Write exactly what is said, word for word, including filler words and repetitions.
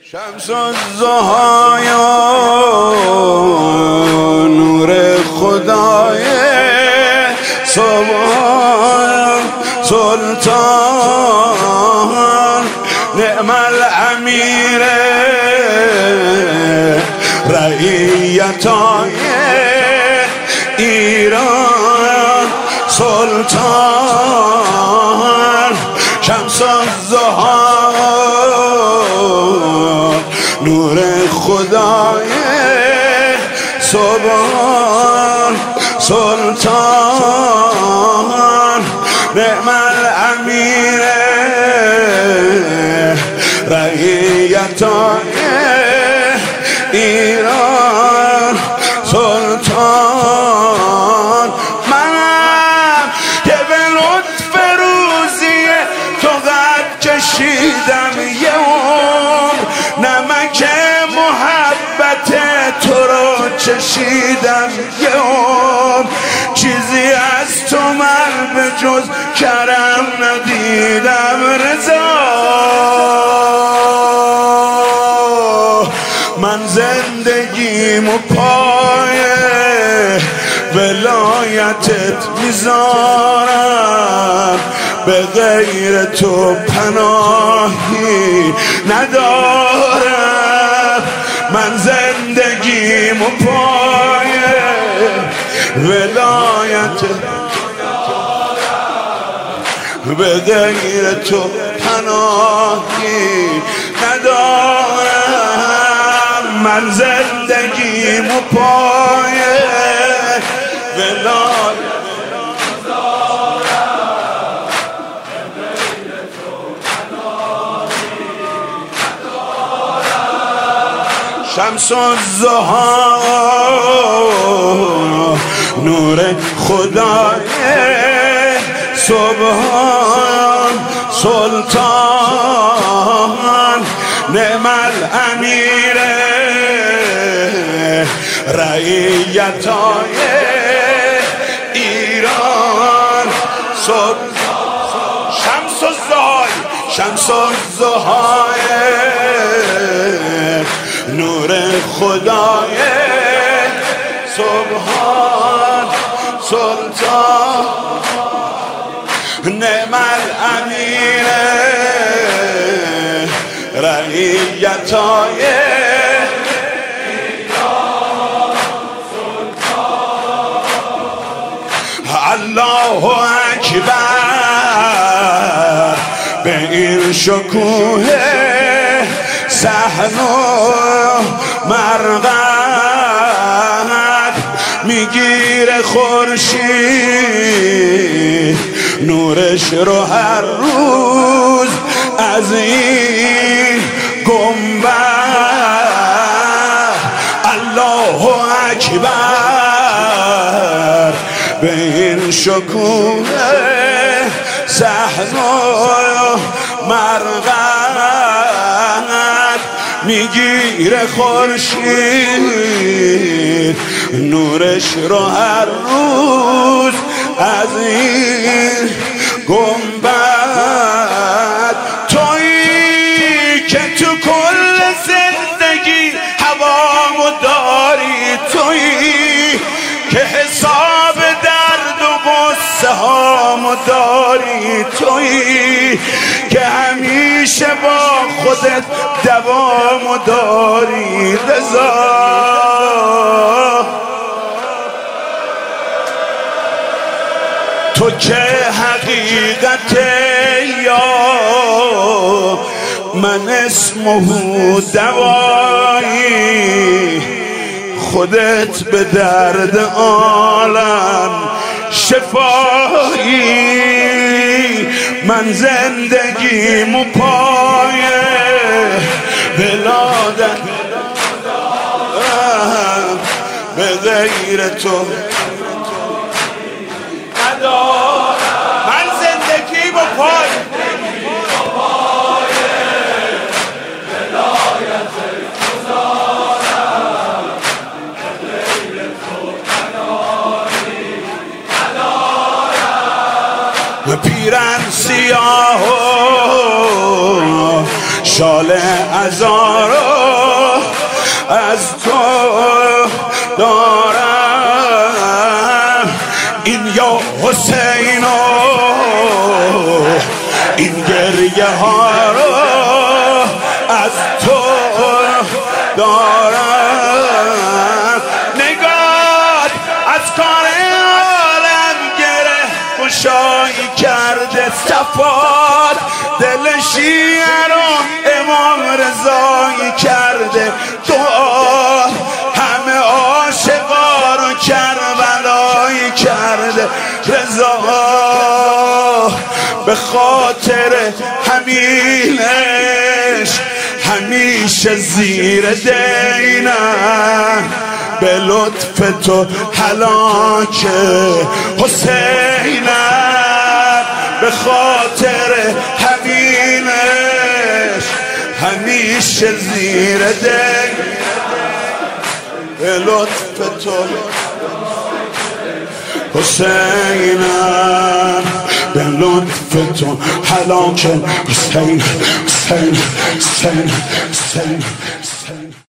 شمس الضحی نور خدای صبح سلطان نعم الامیر رعیتای ایران سلطان شمس الضحی نور خدای صبح سلطان نعم الامیر رعیتای ایران سلطان منم که به لطف روزی تو قد کشیدم یه عمر نمک محبت تو رو چشیدم یه عمر چیزی از تو من به جز کرم ندیدم رضا من زندگیمو پای ولایتت میذارم به غیر تو پناهی ندارم من زندگیمو پای ولایتت به غیر تو پناهی ندارم من زندگیمو پای ولایت شمس الضحی نور خدای صبحان سلطان نعم الامیر رعیتای ایران سلطان شمس الضحی شمس الضحی نور خدای سبحان سلطان نعم الامیر رعیتای ایران سلطان الله اکبر به این شکوه صحن و مرقد میگیره خورشید نورش رو هر روز از این گنبد الله اکبر به این شکوه صحن و مرقد میگیره خورشید نورش رو هر روز از این گنبد تویی که تو کل زندگی هوامو داری تویی که حساب درد و غصه هامو داری تویی که همیشه با خودت دوامو داری رضا تو که حقیقت یا من اسمه دوایی خودت به درد عالم شفایی من زندگیمو پای ولادت به غیر تو من زندگیمو پای پیرن سیاه و شال عزارو از تو دارم. این یا حسینو این گریه ها رو از تو دارم. نگاه از کار عالم گره گشایی کرده صفات، دل شیعه رو امام رضایی کرده دعا، همه عاشقا رو کربلایی کرده رضا. به خاطر همینش همیشه زیر دینم، به لطف تو هلاک حسینم. به خاطر همینش همیشه زیر دینم، به لطف تو حسینم. به لطف تو هلاک حسین حسین حسین حسین